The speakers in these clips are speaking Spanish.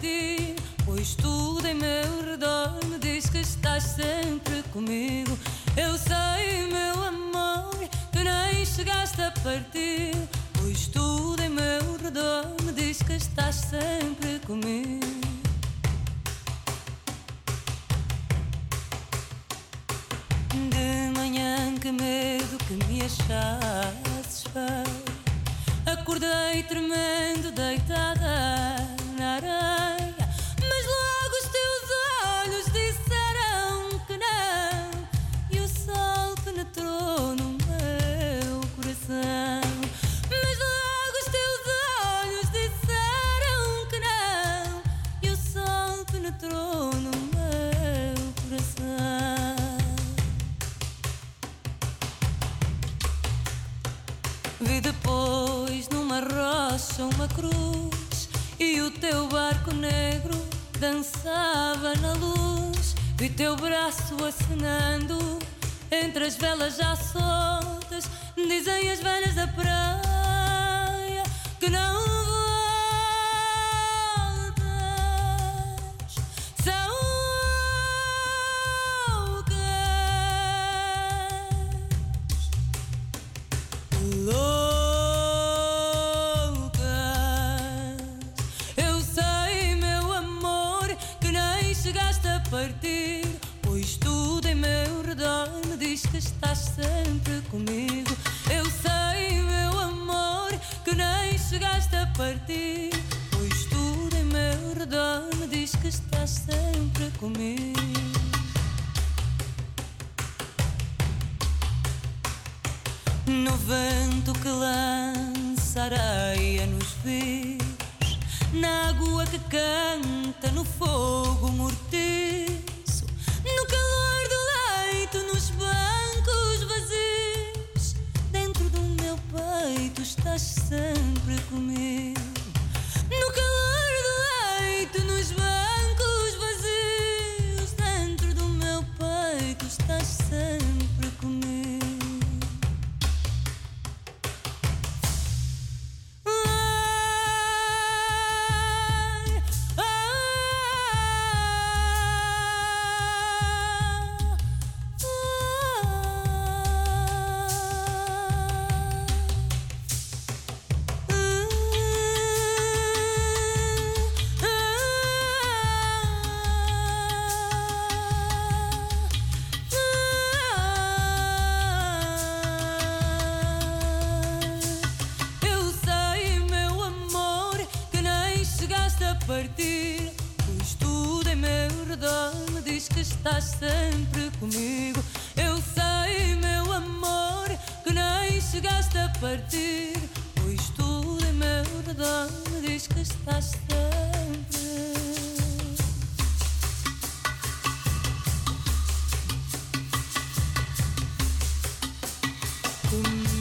partir, pois tudo em meu redor me diz que estás sempre comigo. Eu sei, meu amor, que nem chegaste a partir, pois tudo em meu redor me diz que estás sempre comigo. De manhã que medo que me achasses feio, acordei tremendo deitada na areia, mas logo os teus olhos disseram que não, e o sol penetrou no meu coração. Mas logo os teus olhos disseram que não, e o sol penetrou no meu coração. Vi depois numa rocha uma cruz, e o teu barco negro dançava na luz. Vi teu braço acenando entre as velas já soltas. Dizem as velhas da praia que não voltas. Chegaste a partir, pois tudo em meu redor me diz que estás sempre comigo. Eu sei, meu amor, que nem chegaste a partir, pois tudo em meu redor me diz que estás sempre comigo. No vento que lança areia nos rios, na água que canta, no fogo mortiço, no calor do leito, nos bancos vazios, dentro do meu peito estás sempre comigo. No calor do leito, nos bancos vazios, dentro do meu peito estás sempre comigo. Partir, pois tudo em meu redor me diz que estás sempre comigo. Eu sei, meu amor, que nem chegaste a partir, pois tudo em meu redor me diz que estás sempre comigo.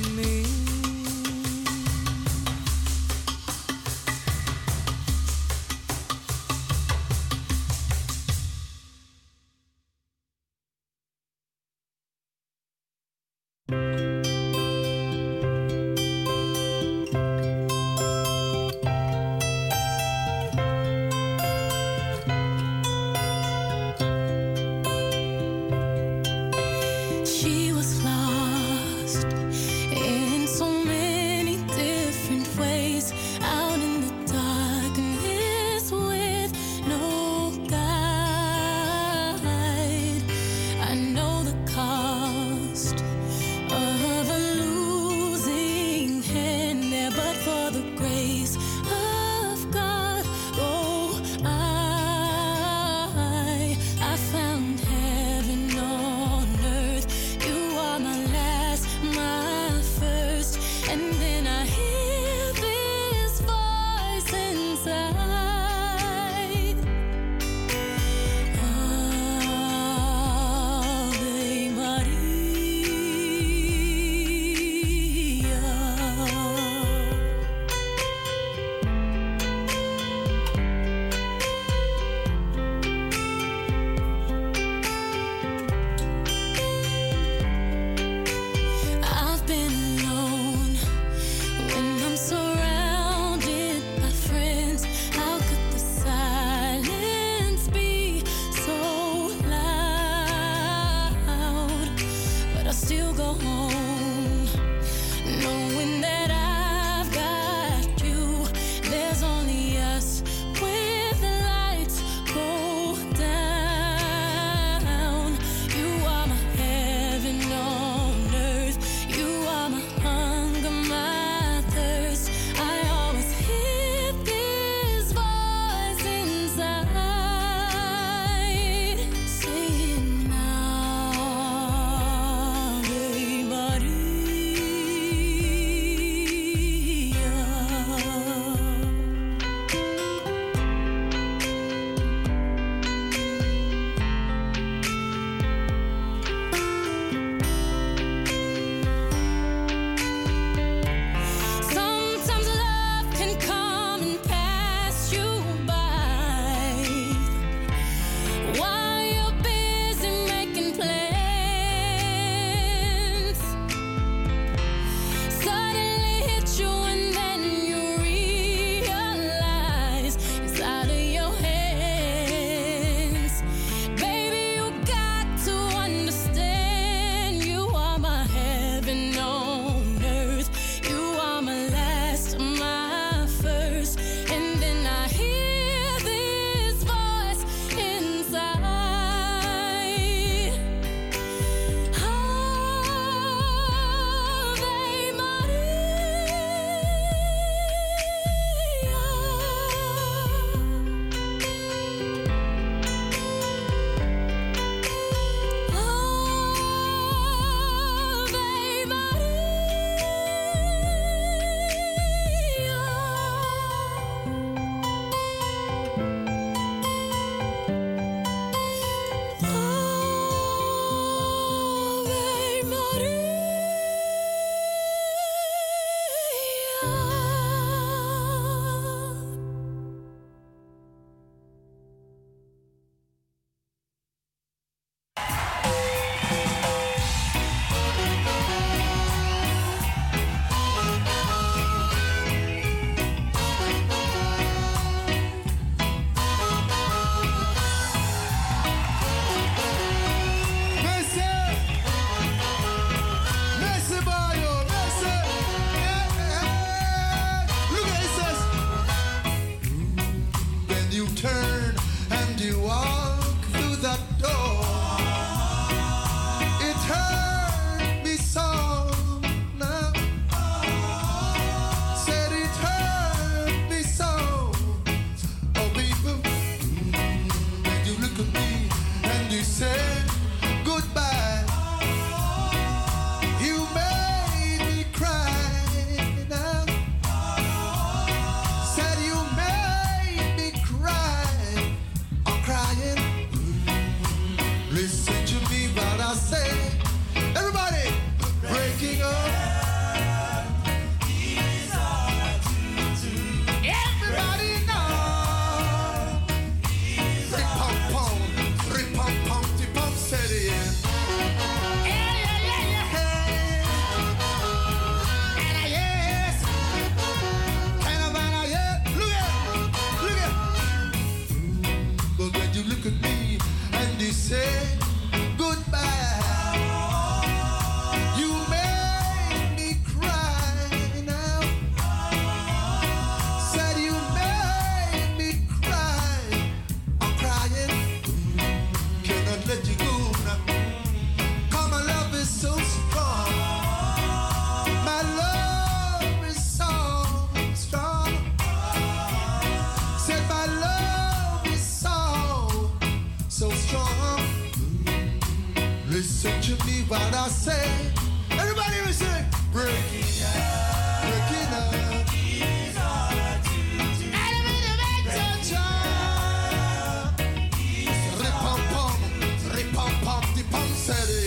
strong. Listen to me what I say. Everybody will say, breaking up, breaking up. Is all I do. Enemy to make the job. Rip-pom-pom, rip-pom-pom, the pom said it.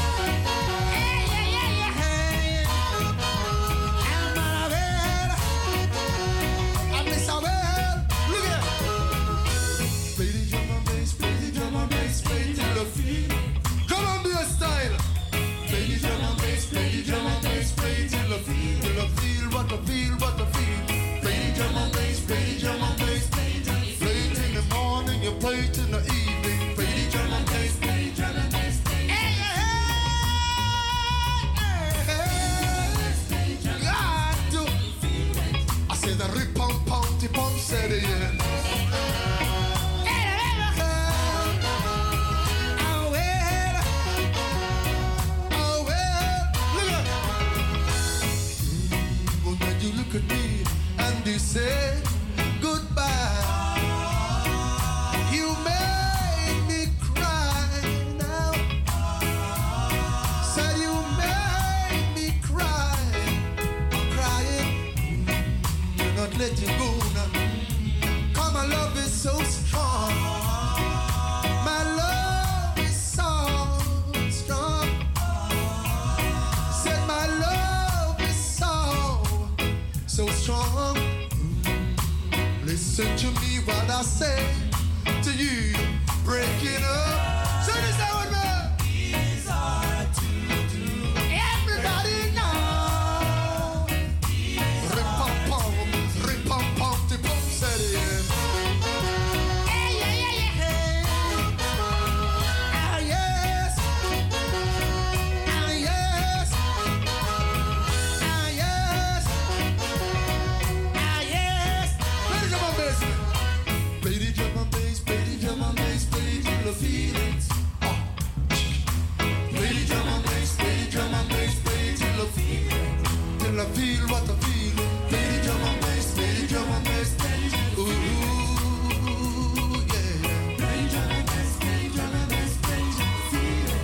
Feel what I feel. Play the drum and bass, play the drum and bass. Play it in the morning, you play it in the evening. Play the drum and bass, play the drum and bass. I said the rip pom pom, the pom said it. Look at me and you say goodbye. You made me cry now. Said you made me cry. I'm crying. Do not let you go now. Cause my love is so strong. My love is so strong. Said my love is so strong. Listen to me what I say to you. Breaking up. So this out with me. It's hard to do. Everybody know. Rip-pom-pom, rip-pom-pom, the pom said it. Hey, yeah, yeah, yeah, hey. Ah, yes. Ah, yes. Ah, yes. Play the drum and bass, play the drum and bass, play it till I feel it. Play the drum and bass, play the drum and bass, play it till I feel it. Till I feel what I feel. Play the drum and bass, play the drum and bass, play it. Ooh, yeah. Play the drum and bass, play the drum and bass, play it till I feel it.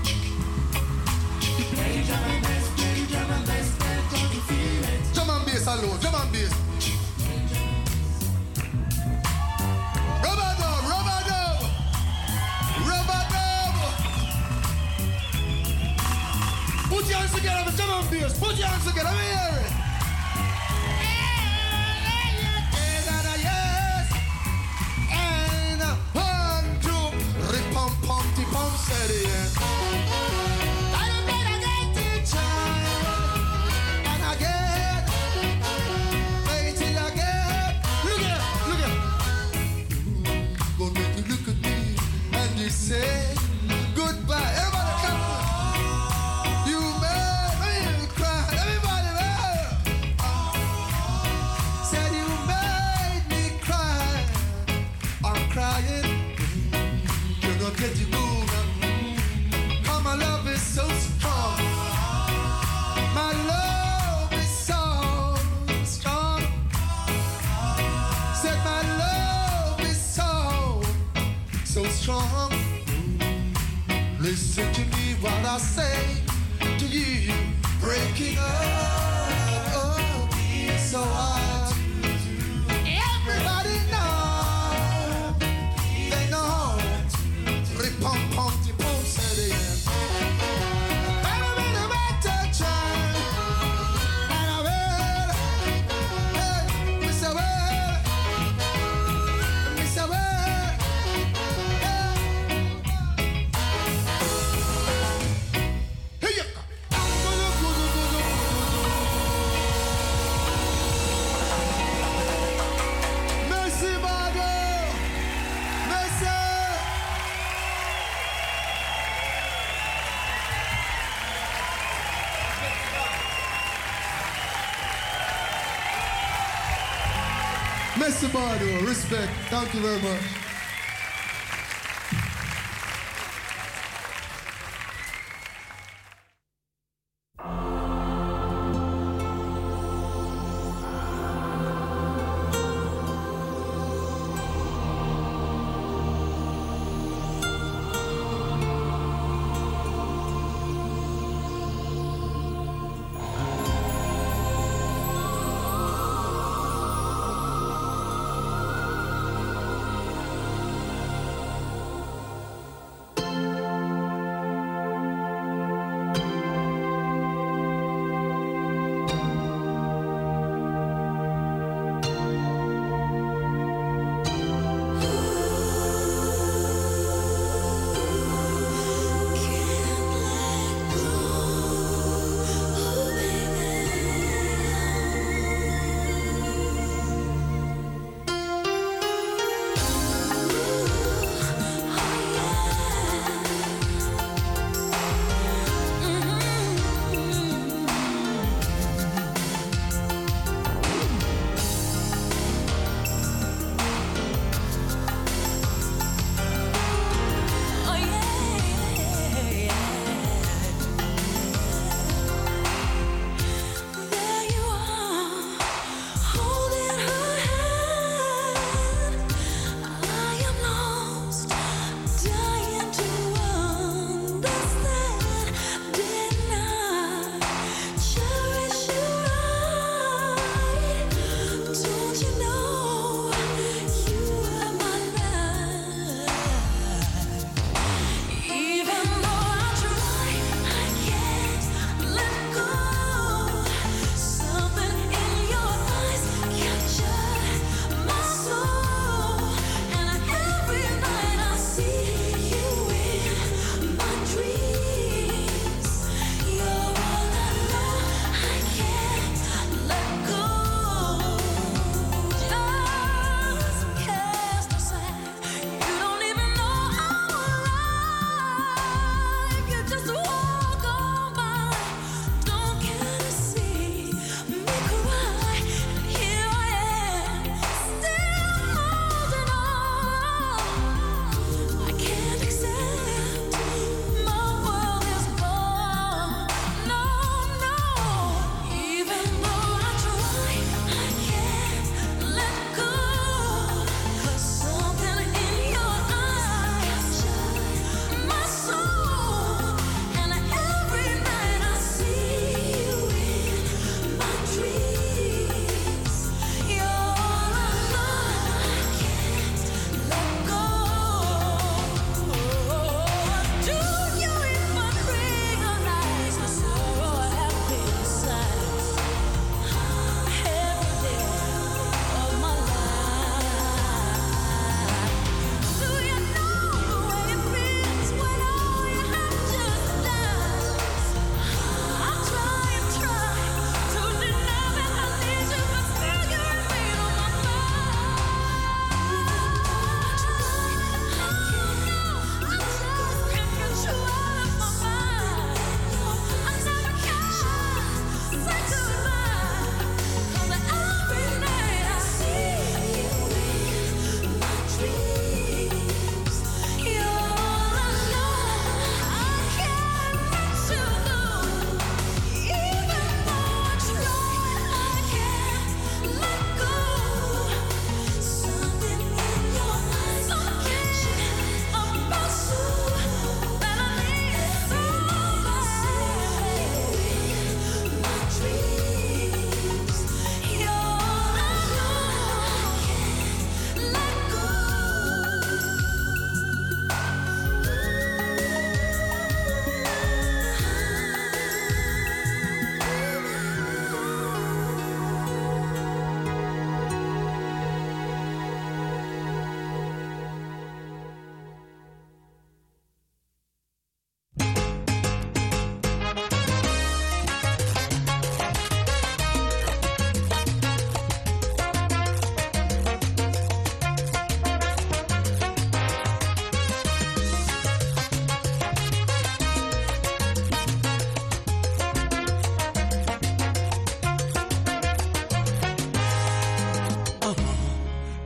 Play the drum and bass, play the drum and bass, play it till I feel it. Drum and bass alone, drum and bass. Put your hands together for drum and bass. Put your hands together, let me hear it. Yes. And 1, 2, rip-pom-pom, the-pom said it. And better get it tried. And again, wait till again. Look at. Gonna make you look at me and you say goodbye. Everybody come. You made me cry. Everybody, said you made me cry. I'm crying. You're not getting over. Cause my love is so strong. My love is so strong. Said my love is so strong. Listen to me while I say to you, breaking up, oh, so hard. Everybody know, they know. Rip-pom-pom, the-pom said it. I'm a better child, and I will, hey, Miss Away, Miss Away, hey. Here you go. Merci, Margot. Merci. Merci, Margot. Respect. Thank you very much.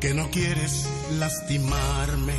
que no quieres lastimarme.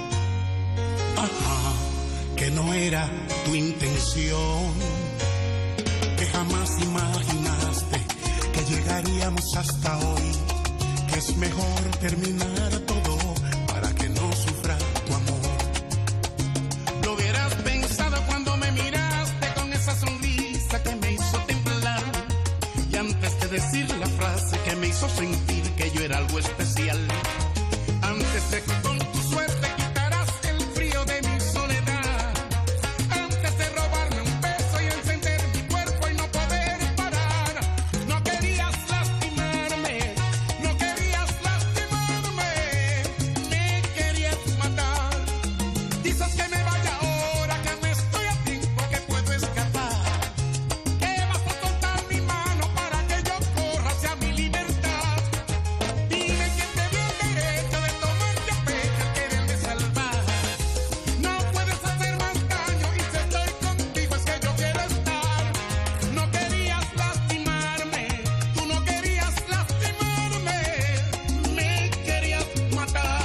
Ajá, que no era tu intención, que jamás imaginaste que llegaríamos hasta hoy, que es mejor terminar todo para que no sufra tu amor. Lo hubieras pensado cuando me miraste con esa sonrisa que me hizo temblar, y antes de decir la frase que me hizo sentir que yo era algo especial, antes de que con tu suerte quitaras el frío de mi soledad, antes de robarme un beso y encender mi cuerpo y no poder parar, no querías lastimarme, no querías lastimarme, me querías matar. Dices que me vaya ahora, que me estoy a tiempo, que puedo escapar, que vas a soltar mi mano para que yo corra hacia mi libertad. Dime quién te dio el derecho de tomarte a pecho el quererme salvar. No puedes hacer más daño y si estoy contigo es que yo quiero estar. No querías lastimarme, tú no querías lastimarme, me querías matar.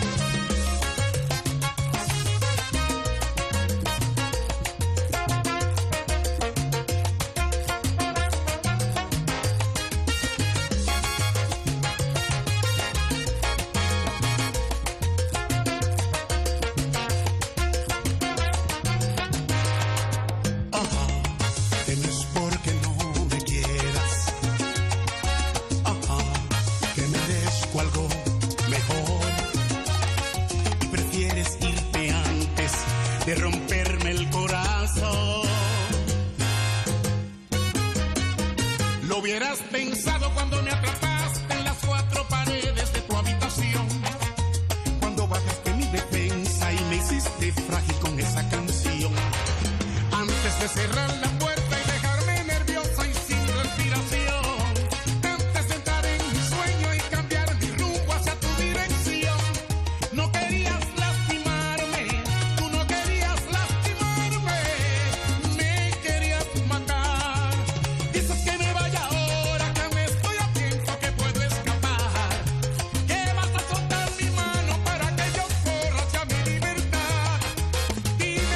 Ajá, que no es porque no me quieras. Ajá, que merezco algo mejor y prefieres irte antes de romperme el corazón. Lo hubieras pensado cuando me atrapaste en las cuatro paredes de tu habitación, cuando bajaste mi defensa y me hiciste frágil con esa canción. Antes de cerrar la puerta y dejarme nerviosa y sin respiración, antes de entrar en mi sueño y cambiar mi rumbo hacia tu dirección, no querías lastimarme, tú no querías lastimarme, me querías matar. Dices que me vaya ahora, que me estoy a tiempo, que puedo escapar, que vas a soltar mi mano para que yo corra hacia mi libertad. Dime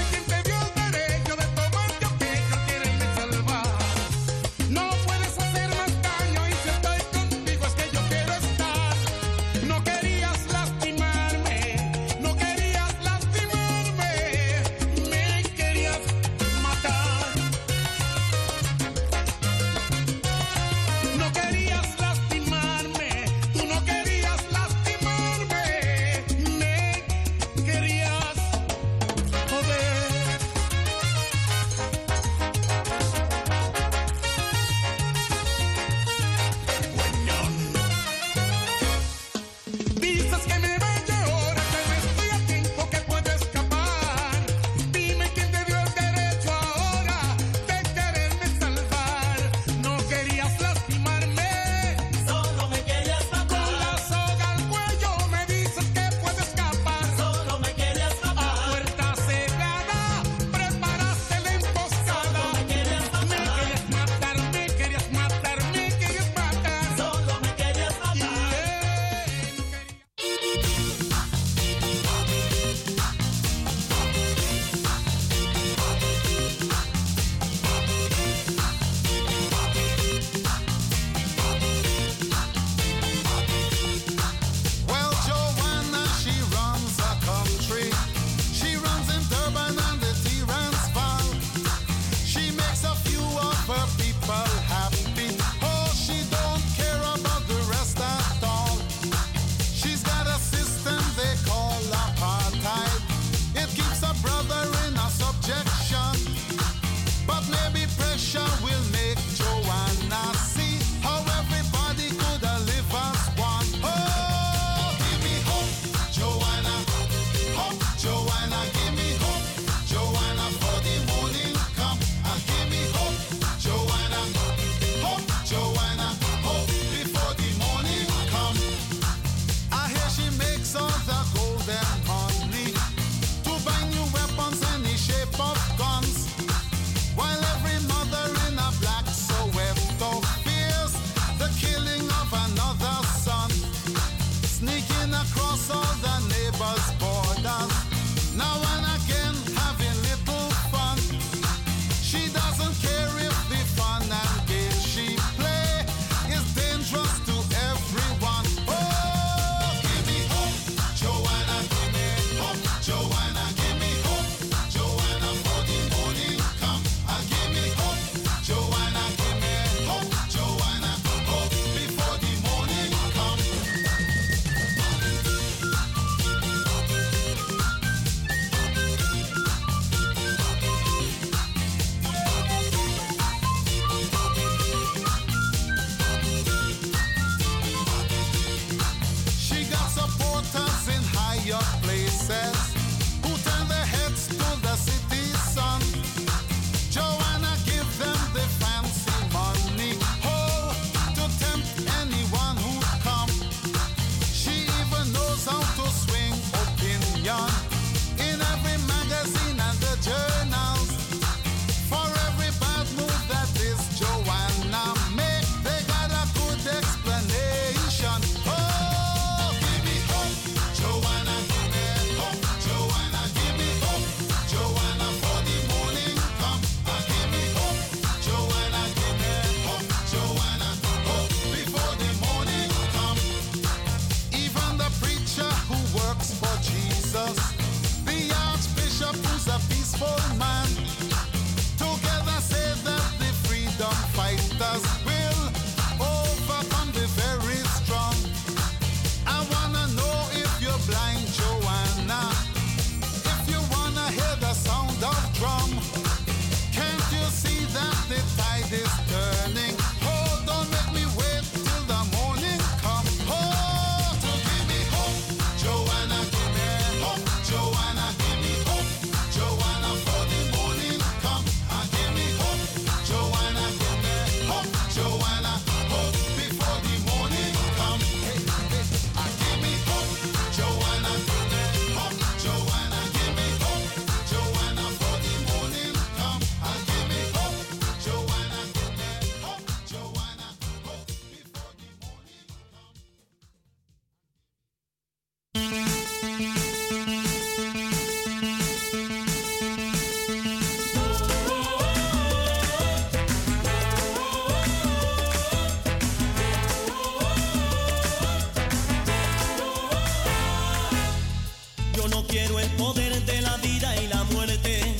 de la vida y la muerte.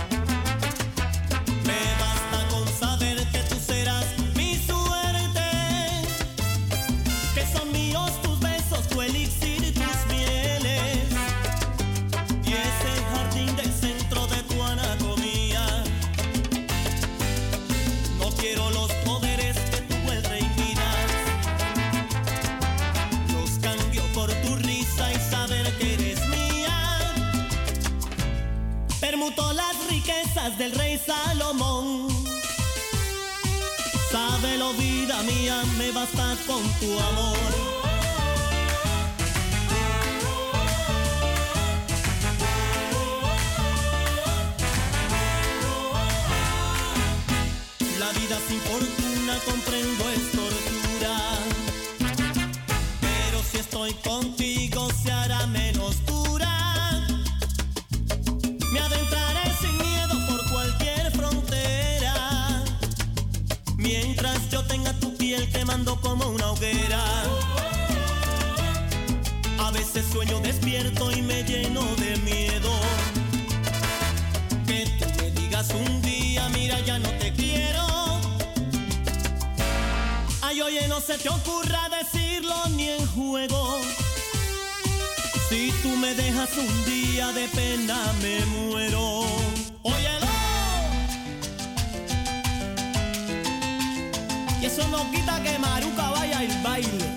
Me basta con saber que tú serás mi suerte, que son míos tus besos, tu elixir y tus mieles, y ese jardín del centro de tu anatomía. No quiero los poderes que tú el rey me das, los cambio por tu risa y saber que eres mía. Permutó las riquezas del rey Salomón. Sábelo, vida mía, me basta con tu amor. La vida sin fortuna comprendo es tortura, pero si estoy contigo se hará menos dura. Me adentraré sin miedo por cualquier frontera, mientras yo tenga tu piel quemando como una hoguera. A veces sueño despierto y me lleno de miedo, que tú me digas un día, mira, ya no te quiero. Ay, oye, no se te ocurra decirlo ni en juego. Si tú me dejas un día de pena me muero. Óyelo. Y eso no quita que Maruca vaya al baile.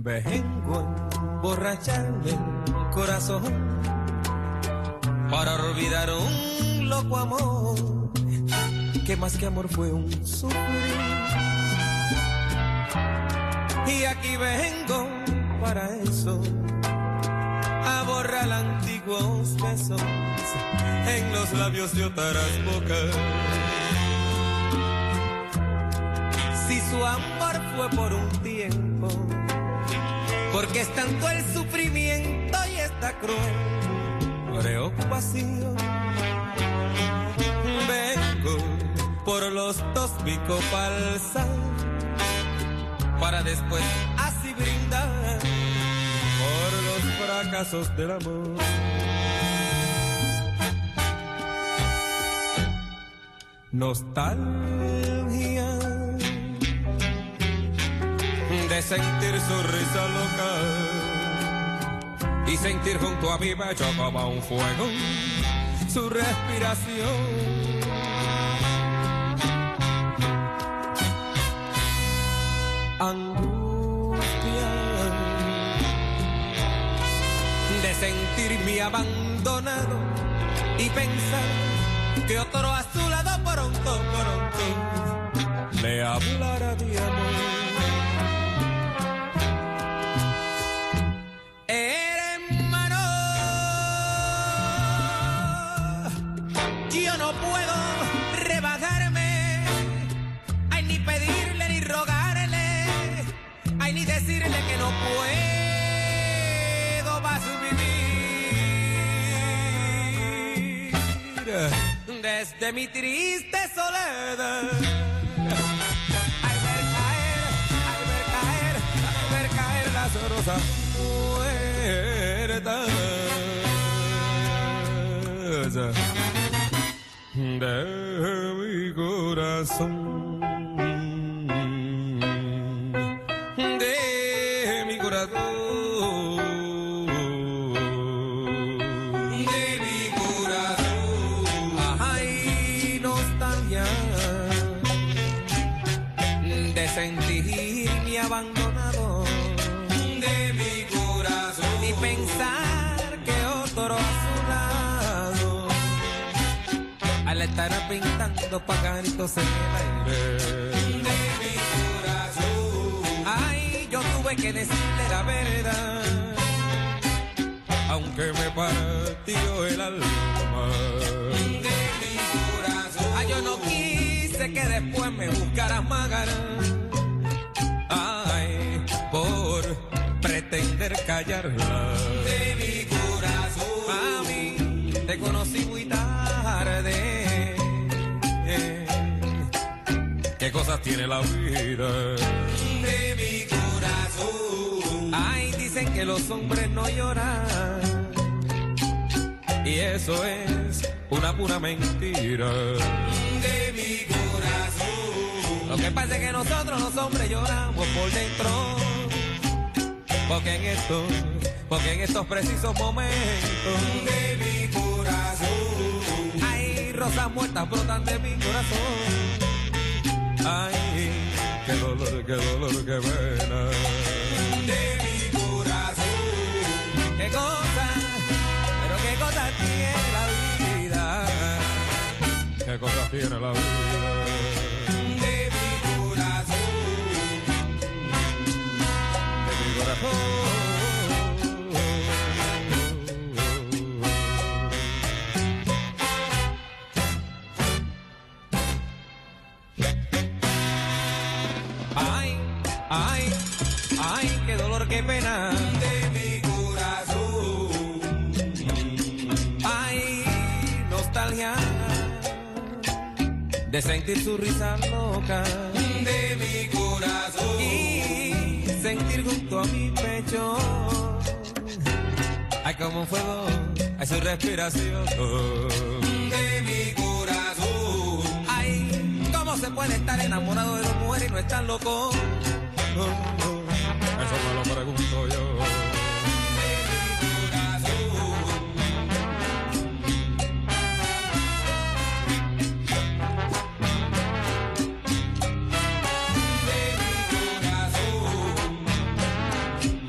Vengo a emborracharme el corazón para olvidar un loco amor que más que amor fue un sufrir. Y aquí vengo para eso, a borrar antiguos besos en los labios de otras bocas. Si su amor fue por un tiempo, porque es tanto el sufrimiento y esta cruel preocupación. Vengo por los dos picos falsas para después así brindar por los fracasos del amor. Nostalgia de sentir su risa loca y sentir junto a mi pecho como un fuego su respiración. Angustia de sentirme abandonado y pensar que otro a su lado pronto le hablará de amor. Hermano, yo no puedo rebajarme, ay, ni pedirle ni rogarle, ay, ni decirle que no puedo más vivir desde mi triste soledad. Al ver caer las rosas muertas de mi corazón, de mi corazón. Sentirme abandonado de mi corazón y pensar que otro a su lado al estar pintando pajaritos en el aire de mi corazón. Ay, yo tuve que decirle la verdad, aunque me partió el alma de mi corazón. Ay, yo no quise que después me buscaras más ganas, por pretender callarla de mi corazón. Mami, te conocí muy tarde. ¿Qué cosas tiene la vida de mi corazón? Ay, dicen que los hombres no lloran y eso es una pura mentira de mi corazón. Lo que pasa es que nosotros los hombres lloramos por dentro, porque en estos precisos momentos de mi corazón hay rosas muertas brotan de mi corazón. Ay, qué dolor, qué pena de mi corazón. Qué cosa, pero qué cosa tiene la vida, qué cosa tiene la vida. Ay, qué dolor, qué pena de mi corazón. Ay, nostalgia de sentir su risa loca de mi corazón y sentir junto a mi pecho, ay, como un fuego, ay, su respiración de mi corazón. Ay, cómo se puede estar enamorado de dos mujeres y no estar loco. Eso me lo pregunto yo. De mi corazón. De mi corazón.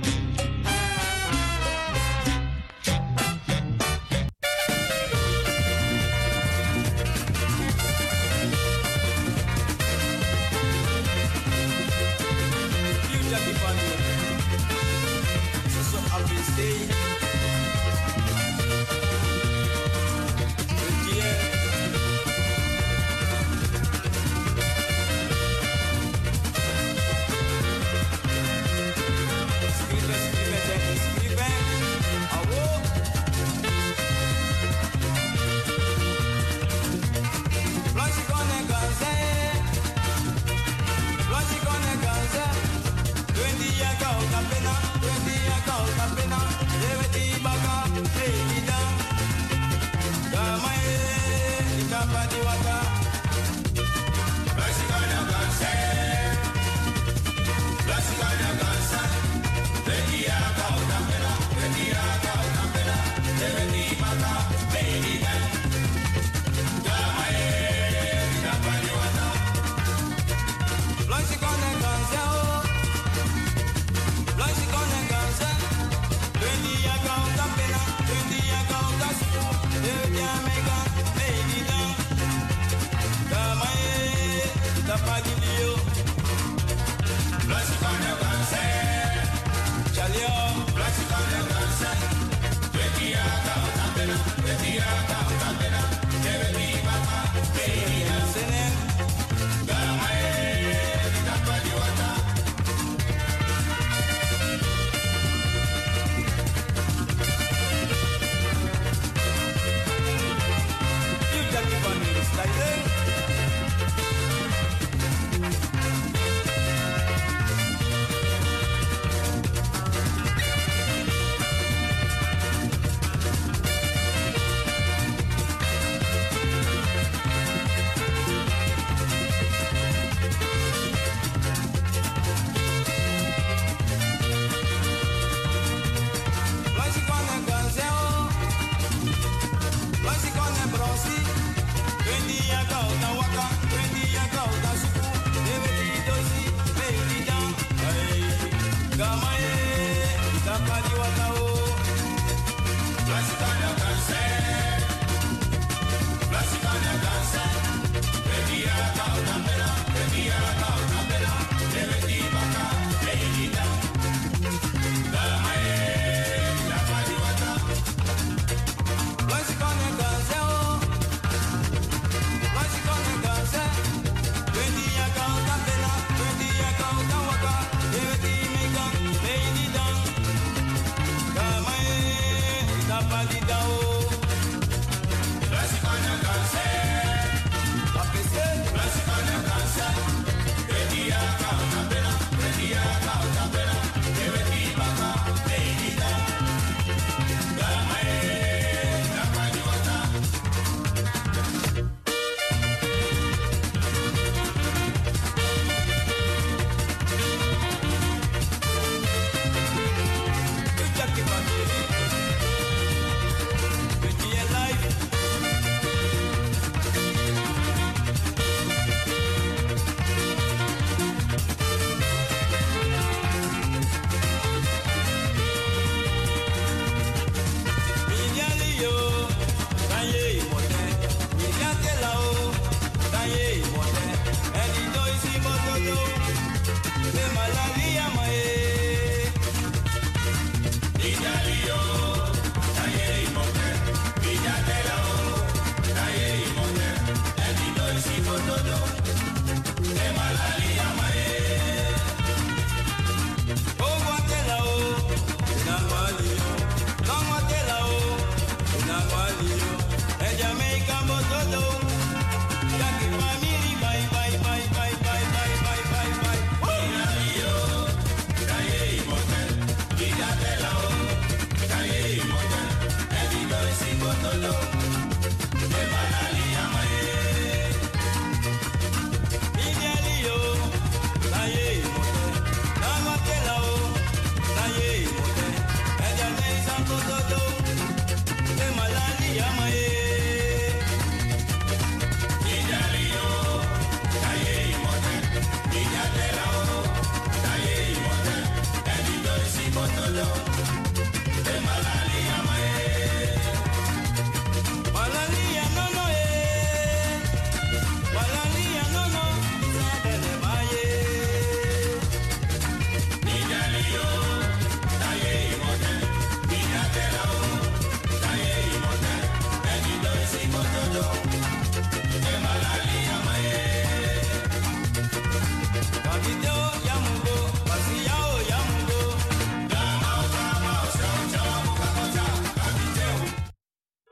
Los cuando se